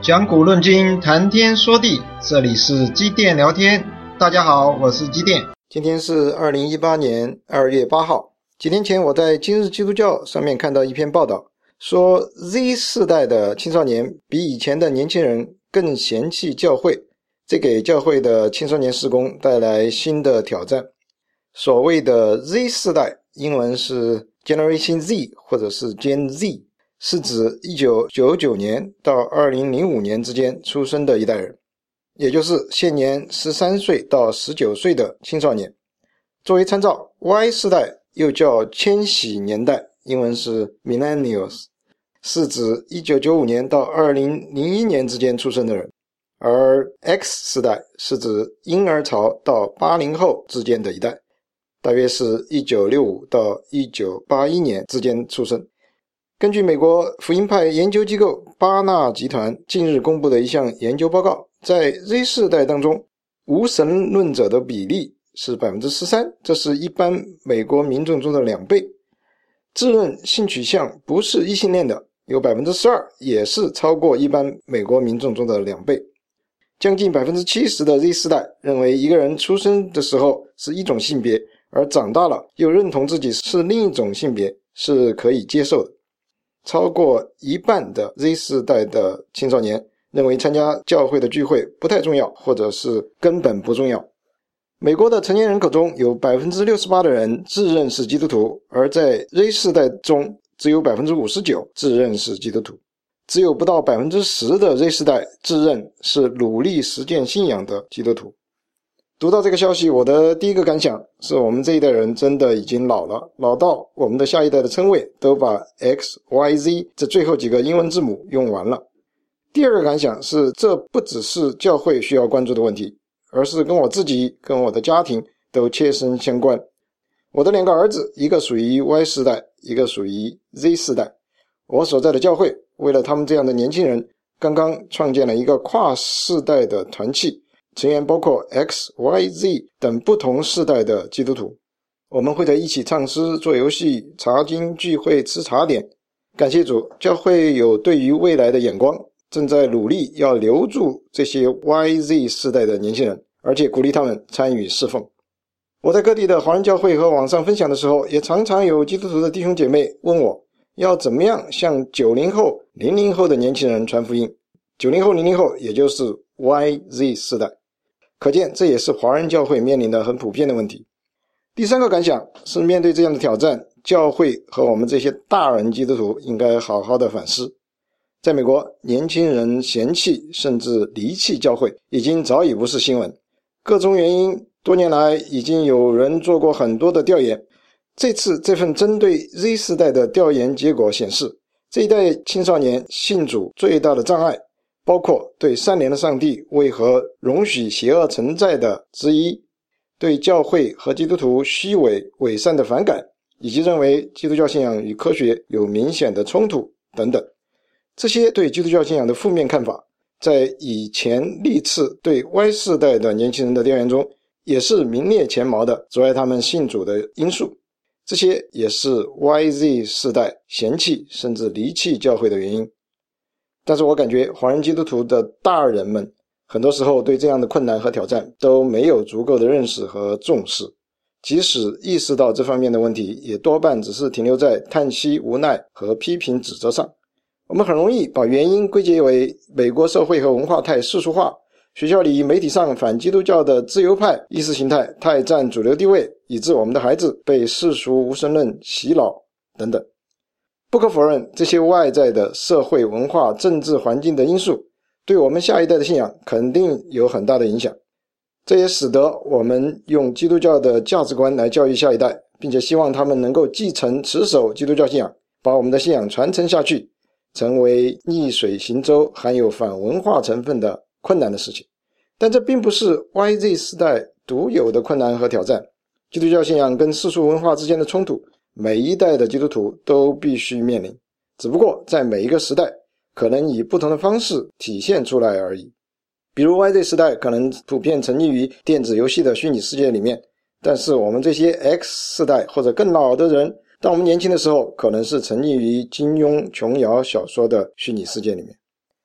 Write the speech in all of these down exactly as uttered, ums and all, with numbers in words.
讲古论今，谈天说地，这里是机电聊天。大家好，我是机电。今天是二零一八年二月八号。几天前我在今日基督教上面看到一篇报道，说 Z 世代的青少年比以前的年轻人更嫌弃教会，这给教会的青少年事工带来新的挑战。所谓的 Z 世代，英文是 Generation Z 或者是 Gen Z， 是指一九九九年到二零零五年之间出生的一代人，也就是现年十三岁到十九岁的青少年。作为参照， Y 世代又叫千禧年代，英文是 Millennials， 是指一九九五年到二零零一年之间出生的人。而 X 世代是指婴儿潮到八零后之间的一代，大约是一九六五到一九八一年之间出生。根据美国福音派研究机构巴纳集团近日公布的一项研究报告，在 Z 世代当中，无神论者的比例是 百分之十三， 这是一般美国民众中的两倍。自认性取向不是异性恋的有 百分之十二， 也是超过一般美国民众中的两倍。将近 百分之七十 的 Z 世代认为一个人出生的时候是一种性别，而长大了又认同自己是另一种性别，是可以接受的。超过一半的 Z 世代的青少年认为参加教会的聚会不太重要，或者是根本不重要。美国的成年人口中有 百分之六十八 的人自认是基督徒，而在 Z 世代中只有 百分之五十九 自认是基督徒。只有不到 百分之十 的 Z 世代自认是努力实践信仰的基督徒。读到这个消息，我的第一个感想是我们这一代人真的已经老了，老到我们的下一代的称谓都把 X Y Z 这最后几个英文字母用完了。第二个感想是，这不只是教会需要关注的问题，而是跟我自己跟我的家庭都切身相关。我的两个儿子，一个属于 Y 世代，一个属于 Z 世代。我所在的教会为了他们这样的年轻人，刚刚创建了一个跨世代的团契，成员包括 X Y Z 等不同世代的基督徒。我们会在一起唱诗、做游戏、查经、聚会、吃茶点。感谢主，教会有对于未来的眼光，正在努力要留住这些 Y Z 世代的年轻人，而且鼓励他们参与侍奉。我在各地的华人教会和网上分享的时候，也常常有基督徒的弟兄姐妹问我，要怎么样向九零后、零零后的年轻人传福音。九零后、零零后也就是 Y Z 世代，可见这也是华人教会面临的很普遍的问题。第三个感想是，面对这样的挑战，教会和我们这些大人基督徒应该好好的反思。在美国，年轻人嫌弃甚至离弃教会已经早已不是新闻，各种原因，多年来已经有人做过很多的调研。这次这份针对 Z 世代的调研结果显示，这一代青少年信主最大的障碍包括对善良的上帝为何容许邪恶存在的质疑，对教会和基督徒虚伪伪善的反感，以及认为基督教信仰与科学有明显的冲突等等。这些对基督教信仰的负面看法，在以前历次对 Y 世代的年轻人的调研中也是名列前茅的阻碍他们信主的因素。这些也是 Y Z 世代嫌弃甚至离弃教会的原因。但是我感觉华人基督徒的大人们很多时候对这样的困难和挑战都没有足够的认识和重视，即使意识到这方面的问题，也多半只是停留在叹息、无奈和批评指责上。我们很容易把原因归结为美国社会和文化太世俗化，学校里媒体上反基督教的自由派意识形态太占主流地位，以致我们的孩子被世俗无神论洗脑等等。不可否认，这些外在的社会文化政治环境的因素对我们下一代的信仰肯定有很大的影响。这也使得我们用基督教的价值观来教育下一代，并且希望他们能够继承持守基督教信仰，把我们的信仰传承下去，成为逆水行舟含有反文化成分的困难的事情。但这并不是 Y Z 世代独有的困难和挑战。基督教信仰跟世俗文化之间的冲突，每一代的基督徒都必须面临，只不过在每一个时代可能以不同的方式体现出来而已。比如 Y Z 世代可能普遍沉溺于电子游戏的虚拟世界里面，但是我们这些 X 世代或者更老的人，当我们年轻的时候可能是沉溺于金庸琼瑶小说的虚拟世界里面。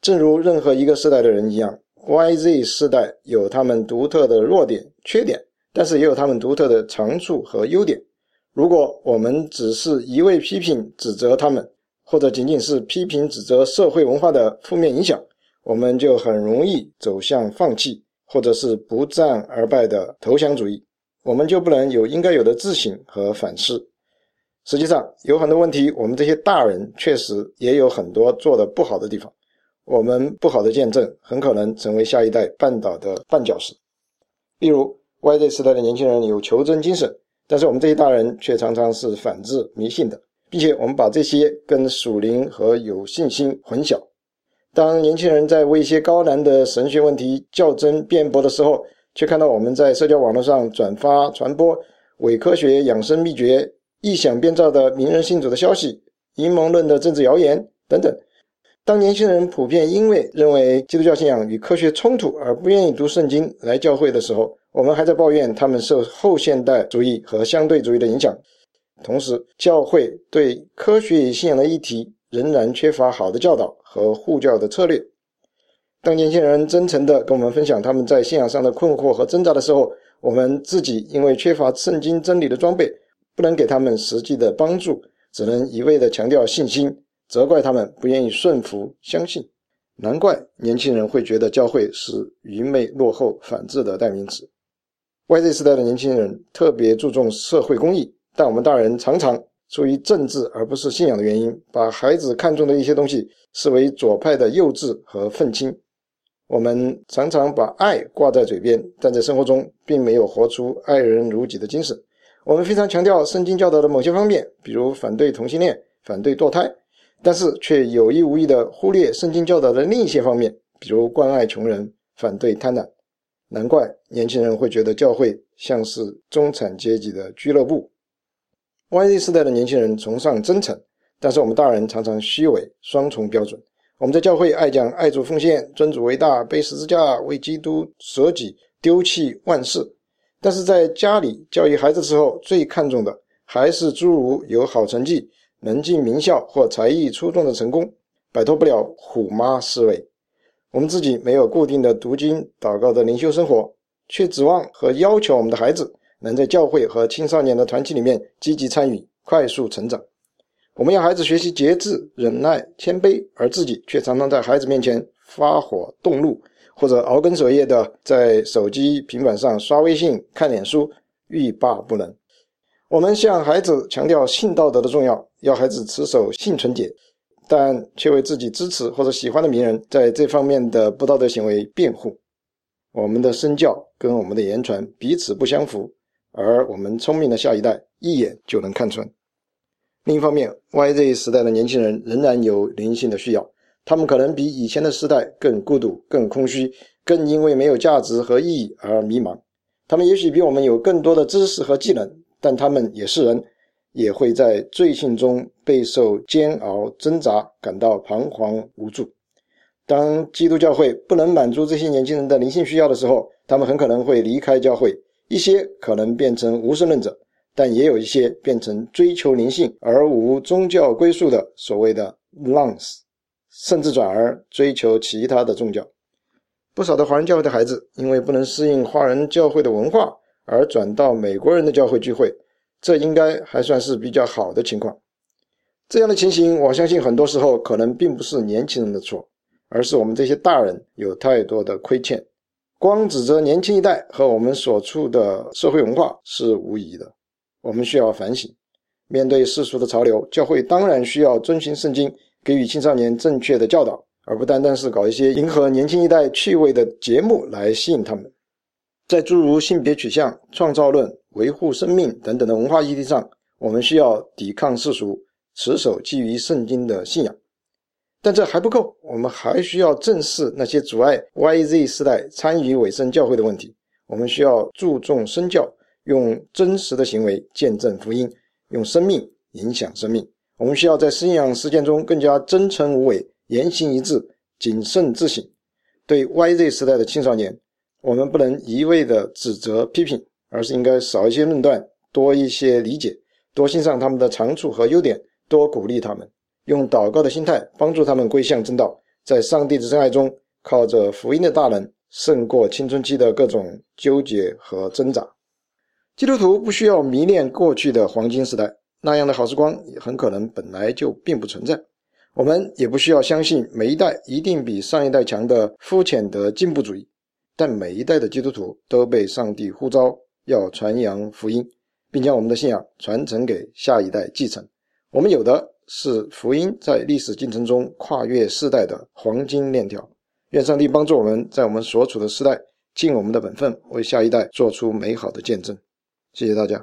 正如任何一个世代的人一样， Y Z 世代有他们独特的弱点、缺点，但是也有他们独特的长处和优点。如果我们只是一味批评指责他们，或者仅仅是批评指责社会文化的负面影响，我们就很容易走向放弃，或者是不战而败的投降主义。我们就不能有应该有的自省和反思。实际上有很多问题，我们这些大人确实也有很多做得不好的地方，我们不好的见证很可能成为下一代绊倒的绊脚石。例如 Y Z 时代的年轻人有求真精神，但是我们这些大人却常常是反智迷信的，并且我们把这些跟属灵和有信心混淆。当年轻人在为一些高难的神学问题较真辩驳的时候，却看到我们在社交网络上转发传播伪科学养生秘诀、异想编造的名人信主的消息、阴谋论的政治谣言等等。当年轻人普遍因为认为基督教信仰与科学冲突而不愿意读圣经来教会的时候，我们还在抱怨他们受后现代主义和相对主义的影响。同时，教会对科学与信仰的议题仍然缺乏好的教导和护教的策略。当年轻人真诚地跟我们分享他们在信仰上的困惑和挣扎的时候，我们自己因为缺乏圣经真理的装备，不能给他们实际的帮助，只能一味地强调信心，责怪他们不愿意顺服相信。难怪年轻人会觉得教会是愚昧落后反智的代名词。 Y Z 时代的年轻人特别注重社会公益，但我们大人常常出于政治而不是信仰的原因，把孩子看重的一些东西视为左派的幼稚和愤青。我们常常把爱挂在嘴边，但在生活中并没有活出爱人如己的精神。我们非常强调圣经教导的某些方面，比如反对同性恋、反对堕胎，但是却有意无意地忽略圣经教导的另一些方面，比如关爱穷人、反对贪婪。难怪年轻人会觉得教会像是中产阶级的俱乐部。 Y Z 世代的年轻人崇尚真诚，但是我们大人常常虚伪，双重标准。我们在教会爱讲爱主奉献、尊主为大、背十字架、为基督舍己、丢弃万事，但是在家里教育孩子的时候，最看重的还是诸如有好成绩、能进名校或才艺出众的成功，摆脱不了虎妈思维。我们自己没有固定的读经祷告的灵修生活，却指望和要求我们的孩子能在教会和青少年的团体里面积极参与，快速成长。我们要孩子学习节制、忍耐、谦卑，而自己却常常在孩子面前发火动怒，或者熬更守夜的在手机平板上刷微信看脸书，欲罢不能。我们向孩子强调性道德的重要，要孩子持守性纯洁，但却为自己支持或者喜欢的名人在这方面的不道德行为辩护。我们的身教跟我们的言传彼此不相符，而我们聪明的下一代一眼就能看穿。另一方面， Y Z 时代的年轻人仍然有灵性的需要，他们可能比以前的时代更孤独、更空虚，更因为没有价值和意义而迷茫。他们也许比我们有更多的知识和技能，但他们也是人，也会在罪性中备受煎熬挣扎，感到彷徨无助。当基督教会不能满足这些年轻人的灵性需要的时候，他们很可能会离开教会，一些可能变成无神论者，但也有一些变成追求灵性而无宗教归属的所谓的 Nones， 甚至转而追求其他的宗教。不少的华人教会的孩子因为不能适应华人教会的文化而转到美国人的教会聚会，这应该还算是比较好的情况。这样的情形，我相信很多时候可能并不是年轻人的错，而是我们这些大人有太多的亏欠。光指责年轻一代和我们所处的社会文化是无疑的，我们需要反省。面对世俗的潮流，教会当然需要遵循圣经，给予青少年正确的教导，而不单单是搞一些迎合年轻一代趣味的节目来吸引他们。在诸如性别取向、创造论、维护生命等等的文化议题上，我们需要抵抗世俗，持守基于圣经的信仰。但这还不够，我们还需要正视那些阻碍 Y Z 世代参与委身教会的问题。我们需要注重身教，用真实的行为见证福音，用生命影响生命。我们需要在信仰实践中更加真诚无伪，言行一致，谨慎自省。对 Y Z 时代的青少年，我们不能一味的指责批评，而是应该少一些论断，多一些理解，多欣赏他们的长处和优点，多鼓励他们，用祷告的心态帮助他们归向真道， 在上帝的真爱中，靠着福音的大能，胜过青春期的各种纠结和挣扎。基督徒不需要迷恋过去的黄金时代，那样的好时光也很可能本来就并不存在。我们也不需要相信每一代一定比上一代强的肤浅的进步主义，但每一代的基督徒都被上帝呼召要传扬福音，并将我们的信仰传承给下一代继承。我们有的是福音在历史进程中跨越世代的黄金链条。愿上帝帮助我们在我们所处的时代尽我们的本分，为下一代做出美好的见证。谢谢大家。